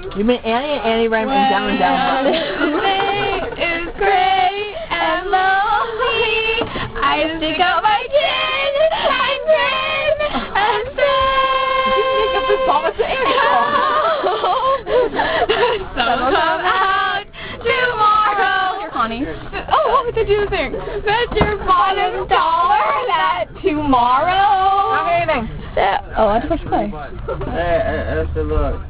You mean Annie and Annie ran down and down. Is great and lonely. I stick out my chin and grin and say, You make up this song. It's the Annie song. so come out tomorrow. Here, Connie. Oh, what did you think? Bet your bottom dollar that tomorrow. Not anything. Oh, I have to push play. Hey, that's the look.